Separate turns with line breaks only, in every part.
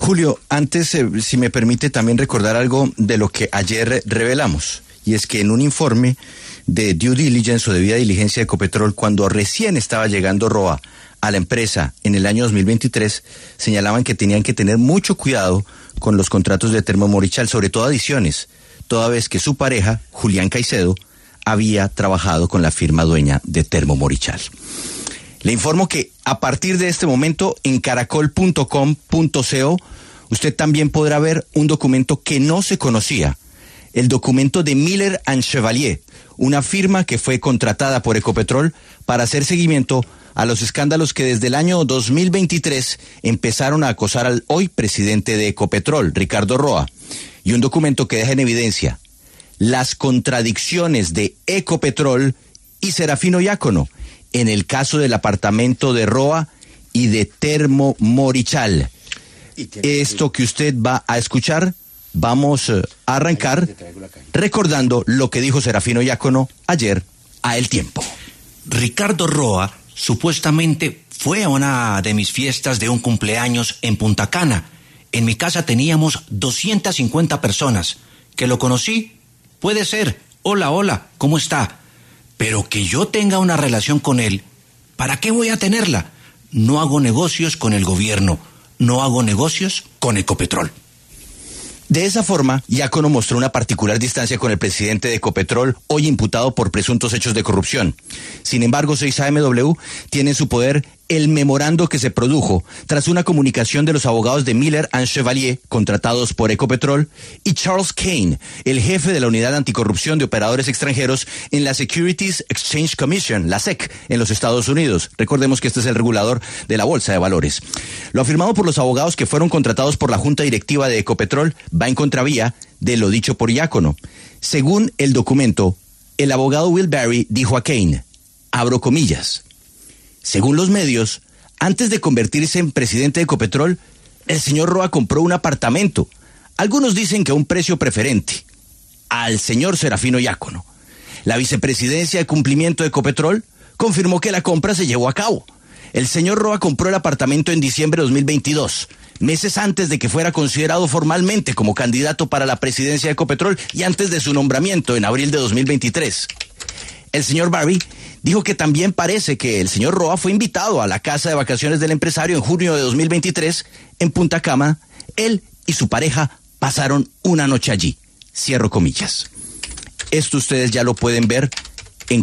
Julio, antes, si me permite también recordar algo de lo que ayer revelamos, y es que en un informe de due diligence o debida diligencia de Ecopetrol, cuando recién estaba llegando Roa a la empresa en el año 2023, señalaban que tenían que tener mucho cuidado con los contratos de Termo Morichal, sobre todo adiciones, toda vez que su pareja, Julián Caicedo, había trabajado con la firma dueña de Termo Morichal. Le informo que a partir de este momento en caracol.com.co usted también podrá ver un documento que no se conocía, el documento de Miller & Chevalier, una firma que fue contratada por Ecopetrol para hacer seguimiento a los escándalos que desde el año 2023 empezaron a acosar al hoy presidente de Ecopetrol, Ricardo Roa, y un documento que deja en evidencia las contradicciones de Ecopetrol y Serafino Diácono en el caso del apartamento de Roa y de Termo Morichal. Esto que usted va a escuchar, vamos a arrancar recordando lo que dijo Serafino Diácono ayer a El Tiempo.
Ricardo Roa supuestamente fue a una de mis fiestas de un cumpleaños en Punta Cana. En mi casa teníamos 250 personas. ¿Que lo conocí? Puede ser. Hola, ¿cómo está? Pero que yo tenga una relación con él, ¿para qué voy a tenerla? No hago negocios con el gobierno, no hago negocios con Ecopetrol.
De esa forma, Diácono mostró una particular distancia con el presidente de Ecopetrol, hoy imputado por presuntos hechos de corrupción. Sin embargo, 6AMW tiene en su poder el memorando que se produjo tras una comunicación de los abogados de Miller & Chevalier, contratados por Ecopetrol, y Charles Kane, el jefe de la Unidad Anticorrupción de Operadores Extranjeros en la Securities Exchange Commission, la SEC, en los Estados Unidos. Recordemos que este es el regulador de la Bolsa de Valores. Lo afirmado por los abogados que fueron contratados por la Junta Directiva de Ecopetrol va en contravía de lo dicho por Diácono. Según el documento, el abogado Will Barry dijo a Kane, abro comillas, según los medios, antes de convertirse en presidente de Ecopetrol, el señor Roa compró un apartamento. Algunos dicen que a un precio preferente. Al señor Serafino Diácono. La vicepresidencia de cumplimiento de Ecopetrol confirmó que la compra se llevó a cabo. El señor Roa compró el apartamento en diciembre de 2022, meses antes de que fuera considerado formalmente como candidato para la presidencia de Ecopetrol y antes de su nombramiento en abril de 2023. El señor Barry dijo que también parece que el señor Roa fue invitado a la casa de vacaciones del empresario en junio de 2023 en Punta Cana. Él y su pareja pasaron una noche allí. Cierro comillas. Esto ustedes ya lo pueden ver en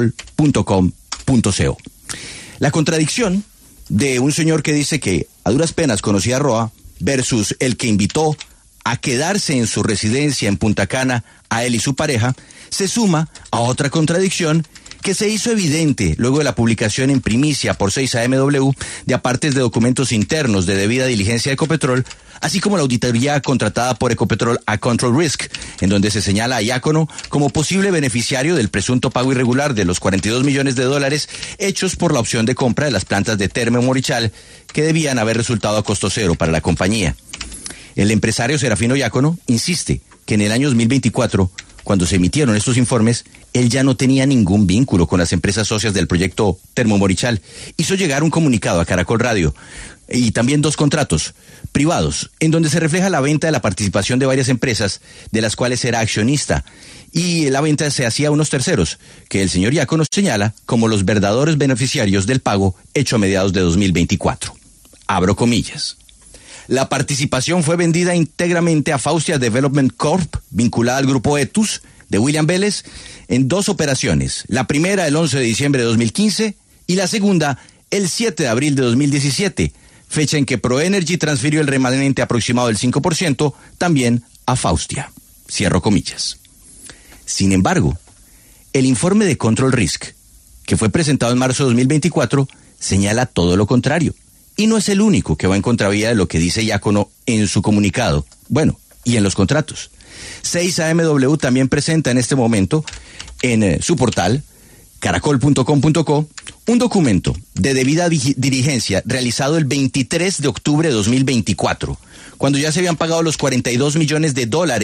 caracol.com.co. La contradicción de un señor que dice que a duras penas conocía a Roa versus el que invitó a quedarse en su residencia en Punta Cana a él y su pareja, se suma a otra contradicción que se hizo evidente luego de la publicación en primicia por 6AMW de apartes de documentos internos de debida diligencia de Ecopetrol, así como la auditoría contratada por Ecopetrol a Control Risk, en donde se señala a Diácono como posible beneficiario del presunto pago irregular de los $42 millones hechos por la opción de compra de las plantas de Termo Morichal, que debían haber resultado a costo cero para la compañía. El empresario Serafino Diácono insiste que en el año 2024, cuando se emitieron estos informes, él ya no tenía ningún vínculo con las empresas socias del proyecto Termo Morichal. Hizo llegar un comunicado a Caracol Radio y también 2 contratos privados, en donde se refleja la venta de la participación de varias empresas, de las cuales era accionista, y la venta se hacía a unos terceros, que el señor Diácono señala como los verdaderos beneficiarios del pago hecho a mediados de 2024. Abro comillas. La participación fue vendida íntegramente a Faustia Development Corp, vinculada al grupo Etus, de William Vélez, en 2 operaciones. La primera el 11 de diciembre de 2015 y la segunda el 7 de abril de 2017, fecha en que ProEnergy transfirió el remanente aproximado del 5% también a Faustia. Cierro comillas. Sin embargo, el informe de Control Risk, que fue presentado en marzo de 2024, señala todo lo contrario. Y no es el único que va en contravía de lo que dice Diácono en su comunicado, bueno, y en los contratos. 6AMW también presenta en este momento en su portal, caracol.com.co, un documento de debida diligencia realizado el 23 de octubre de 2024, cuando ya se habían pagado los $42 millones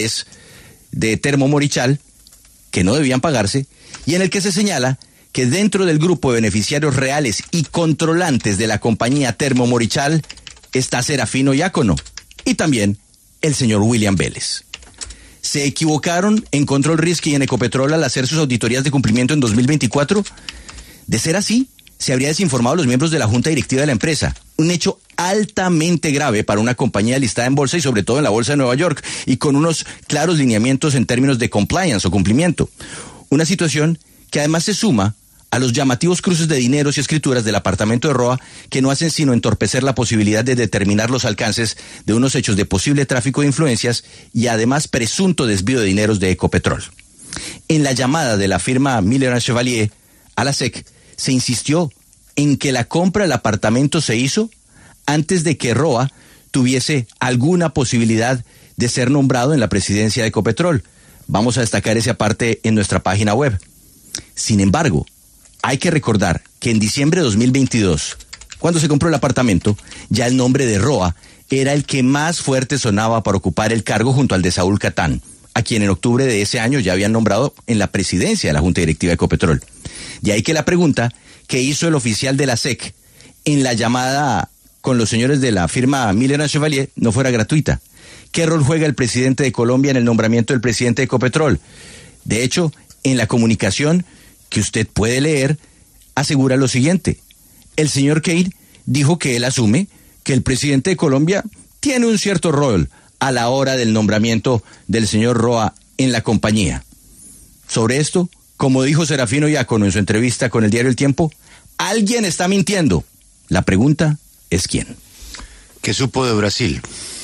de Termo Morichal, que no debían pagarse, y en el que se señala que dentro del grupo de beneficiarios reales y controlantes de la compañía Termo Morichal está Serafino Diácono y también el señor William Vélez. ¿Se equivocaron en Control Risk y en Ecopetrol al hacer sus auditorías de cumplimiento en 2024? De ser así, se habría desinformado a los miembros de la junta directiva de la empresa. Un hecho altamente grave para una compañía listada en bolsa y sobre todo en la bolsa de Nueva York y con unos claros lineamientos en términos de compliance o cumplimiento. Una situación que además se suma a los llamativos cruces de dineros y escrituras del apartamento de Roa que no hacen sino entorpecer la posibilidad de determinar los alcances de unos hechos de posible tráfico de influencias y además presunto desvío de dineros de Ecopetrol. En la llamada de la firma Miller & Chevalier a la SEC se insistió en que la compra del apartamento se hizo antes de que Roa tuviese alguna posibilidad de ser nombrado en la presidencia de Ecopetrol. Vamos a destacar esa parte en nuestra página web. Sin embargo, hay que recordar que en diciembre de 2022, cuando se compró el apartamento, ya el nombre de Roa era el que más fuerte sonaba para ocupar el cargo junto al de Saúl Catán, a quien en octubre de ese año ya habían nombrado en la presidencia de la Junta Directiva de Ecopetrol. De ahí que la pregunta que hizo el oficial de la SEC en la llamada con los señores de la firma Miller & Chevalier no fuera gratuita. ¿Qué rol juega el presidente de Colombia en el nombramiento del presidente de Ecopetrol? De hecho, en la comunicación que usted puede leer, asegura lo siguiente. El señor Cade dijo que él asume que el presidente de Colombia tiene un cierto rol a la hora del nombramiento del señor Roa en la compañía. Sobre esto, como dijo Serafino Diácono en su entrevista con el diario El Tiempo, alguien está mintiendo. La pregunta es ¿quién?
¿Qué supo de Brasil?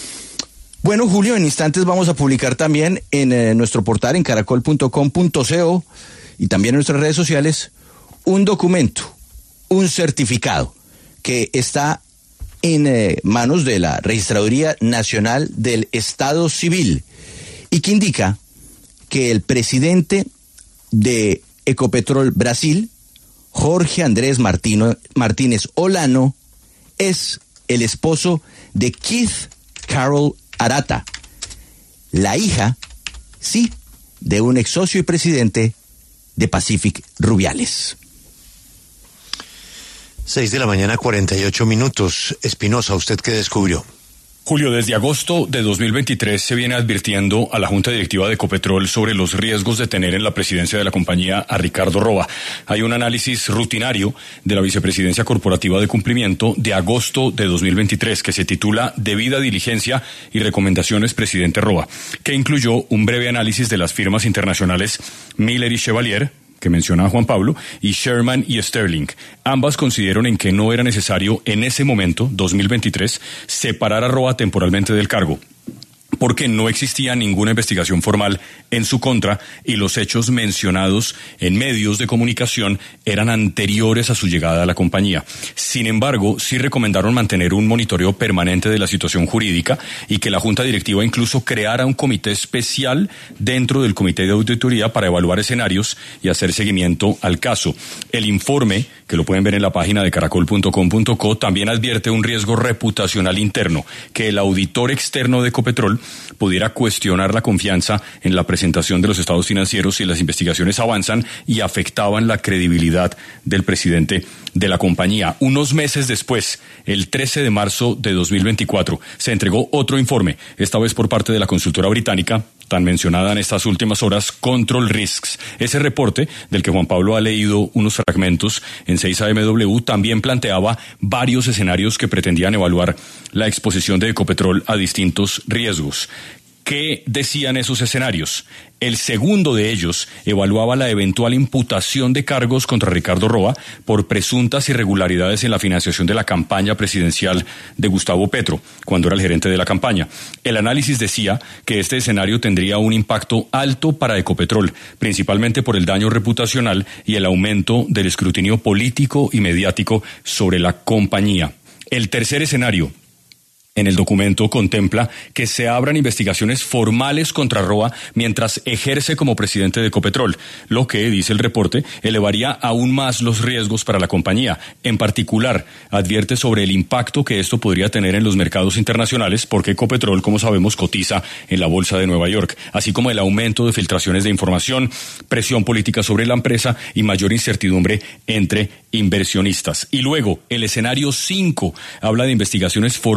Bueno, Julio, en instantes vamos a publicar también en nuestro portal en caracol.com.co y también en nuestras redes sociales un documento, un certificado que está en manos de la Registraduría Nacional del Estado Civil y que indica que el presidente de Ecopetrol Brasil, Jorge Andrés Martínez Olano, es el esposo de Keith Carroll Arata, la hija, sí, de un ex socio y presidente de Pacific Rubiales.
6:48 a.m. Espinosa, ¿usted qué descubrió?
Julio, desde agosto de 2023 se viene advirtiendo a la Junta Directiva de Ecopetrol sobre los riesgos de tener en la presidencia de la compañía a Ricardo Roa. Hay un análisis rutinario de la Vicepresidencia Corporativa de Cumplimiento de agosto de 2023 que se titula Debida diligencia y recomendaciones presidente Roa, que incluyó un breve análisis de las firmas internacionales Miller y Chevalier, que menciona Juan Pablo, y Sherman y Sterling. Ambas consideraron en que no era necesario en ese momento, 2023, separar a Roa temporalmente del cargo, porque no existía ninguna investigación formal en su contra y los hechos mencionados en medios de comunicación eran anteriores a su llegada a la compañía. Sin embargo, sí recomendaron mantener un monitoreo permanente de la situación jurídica y que la Junta Directiva incluso creara un comité especial dentro del Comité de Auditoría para evaluar escenarios y hacer seguimiento al caso. El informe, que lo pueden ver en la página de caracol.com.co, también advierte un riesgo reputacional interno, que el auditor externo de Ecopetrol pudiera cuestionar la confianza en la presentación de los estados financieros si las investigaciones avanzan y afectaban la credibilidad del presidente de la compañía. Unos meses después, el 13 de marzo de 2024, se entregó otro informe, esta vez por parte de la consultora británica, tan mencionada en estas últimas horas, Control Risks. Ese reporte, del que Juan Pablo ha leído unos fragmentos en 6AMW, también planteaba varios escenarios que pretendían evaluar la exposición de Ecopetrol a distintos riesgos. ¿Qué decían esos escenarios? El segundo de ellos evaluaba la eventual imputación de cargos contra Ricardo Roa por presuntas irregularidades en la financiación de la campaña presidencial de Gustavo Petro, cuando era el gerente de la campaña. El análisis decía que este escenario tendría un impacto alto para Ecopetrol, principalmente por el daño reputacional y el aumento del escrutinio político y mediático sobre la compañía. El tercer escenario en el documento contempla que se abran investigaciones formales contra Roa mientras ejerce como presidente de Ecopetrol, lo que, dice el reporte, elevaría aún más los riesgos para la compañía. En particular, advierte sobre el impacto que esto podría tener en los mercados internacionales, porque Ecopetrol, como sabemos, cotiza en la Bolsa de Nueva York, así como el aumento de filtraciones de información, presión política sobre la empresa y mayor incertidumbre entre inversionistas. Y luego, el escenario 5 habla de investigaciones formales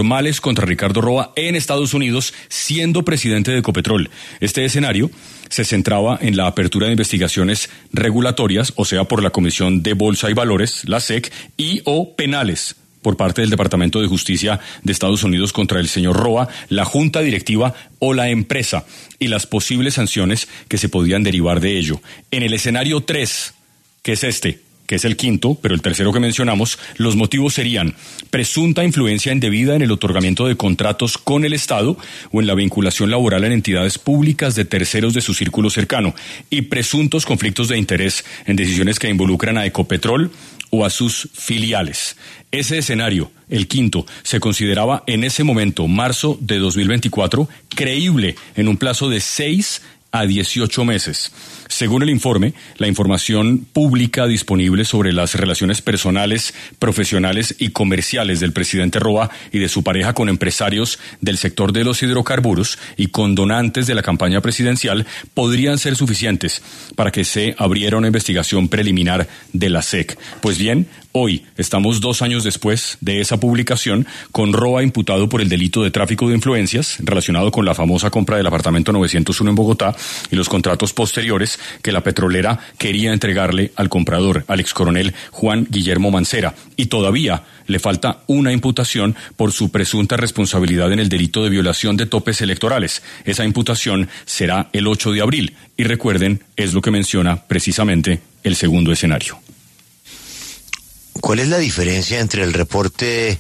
contra Ricardo Roa en Estados Unidos, siendo presidente de Ecopetrol. Este escenario se centraba en la apertura de investigaciones regulatorias, o sea, por la Comisión de Bolsa y Valores, la SEC, y o penales por parte del Departamento de Justicia de Estados Unidos contra el señor Roa, la junta directiva o la empresa, y las posibles sanciones que se podían derivar de ello. En el escenario 3, que es que es el quinto, pero el tercero que mencionamos, los motivos serían presunta influencia indebida en el otorgamiento de contratos con el Estado o en la vinculación laboral en entidades públicas de terceros de su círculo cercano, y presuntos conflictos de interés en decisiones que involucran a Ecopetrol o a sus filiales. Ese escenario, el quinto, se consideraba en ese momento, marzo de 2024, creíble en un plazo de 6 a 18 meses. Según el informe, la información pública disponible sobre las relaciones personales, profesionales y comerciales del presidente Roa y de su pareja con empresarios del sector de los hidrocarburos y con donantes de la campaña presidencial podrían ser suficientes para que se abriera una investigación preliminar de la SEC. Pues bien, hoy estamos 2 años después de esa publicación, con Roa imputado por el delito de tráfico de influencias relacionado con la famosa compra del apartamento 901 en Bogotá y los contratos posteriores que la petrolera quería entregarle al comprador, al excoronel Juan Guillermo Mancera. Y todavía le falta una imputación por su presunta responsabilidad en el delito de violación de topes electorales. Esa imputación será el 8 de abril. Y recuerden, es lo que menciona precisamente el segundo escenario.
¿Cuál es la diferencia entre el reporte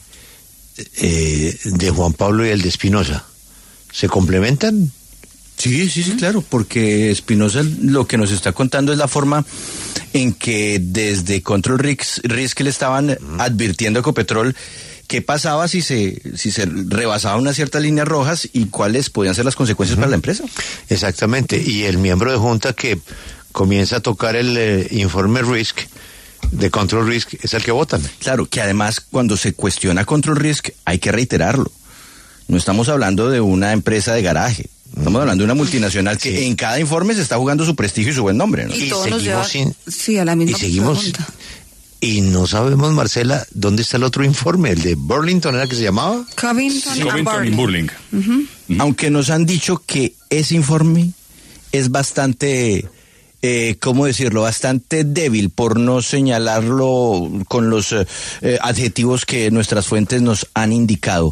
de Juan Pablo y el de Espinosa? ¿Se complementan?
Sí, claro, porque Espinosa lo que nos está contando es la forma en que desde Control Risk le estaban advirtiendo a Ecopetrol qué pasaba si se rebasaban unas ciertas líneas rojas y cuáles podían ser las consecuencias para la empresa.
Exactamente, y el miembro de junta que comienza a tocar el informe Risk, de Control Risk, es el que votan.
Claro, que además cuando se cuestiona Control Risk hay que reiterarlo. No estamos hablando de una empresa de garaje. Estamos hablando de una multinacional que en cada informe se está jugando su prestigio y su buen nombre, ¿no?
Y todo nos lleva a la misma pregunta.
Y no sabemos, Marcela, ¿dónde está el otro informe? ¿El de Burlington era que se llamaba?
Covington
y Burling.
Aunque nos han dicho que ese informe es bastante, ¿cómo decirlo? Bastante débil, por no señalarlo con los adjetivos que nuestras fuentes nos han indicado.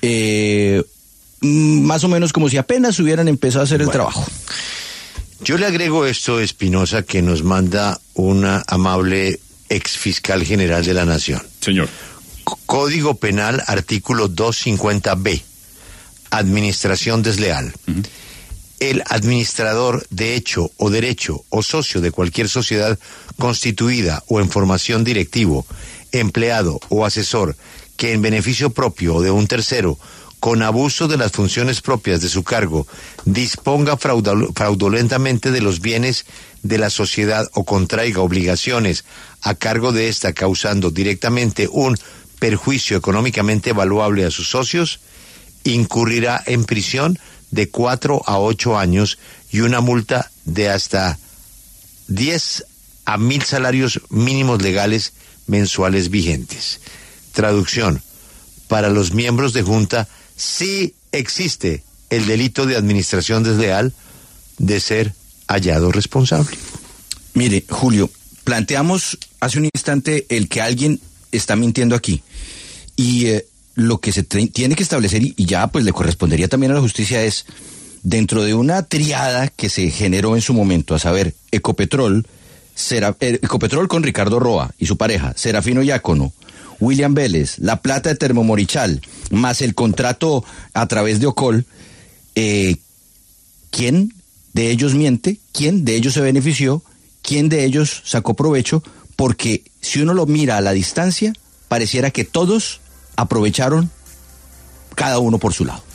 Más o menos como si apenas hubieran empezado a hacer el trabajo.
Yo le agrego esto, Espinosa, que nos manda una amable ex fiscal general de la Nación.
Señor.
Código Penal, artículo 250B, administración desleal. El administrador de hecho o derecho o socio de cualquier sociedad constituida o en formación directivo, empleado o asesor que en beneficio propio o de un tercero, con abuso de las funciones propias de su cargo, disponga fraudulentamente de los bienes de la sociedad o contraiga obligaciones a cargo de ésta, causando directamente un perjuicio económicamente valuable a sus socios, incurrirá en prisión de 4 a 8 años y una multa de hasta 10 a 1,000 salarios mínimos legales mensuales vigentes. Traducción: para los miembros de junta, sí existe el delito de administración desleal de ser hallado responsable.
Mire, Julio, planteamos hace un instante el que alguien está mintiendo aquí. Y lo que se tiene que establecer, y ya pues le correspondería también a la justicia, es dentro de una triada que se generó en su momento, a saber, Ecopetrol con Ricardo Roa y su pareja, Serafino Diácono, William Vélez, La Plata de Termomorichal, más el contrato a través de Ocol, ¿quién de ellos miente? ¿Quién de ellos se benefició? ¿Quién de ellos sacó provecho? Porque si uno lo mira a la distancia, pareciera que todos aprovecharon cada uno por su lado.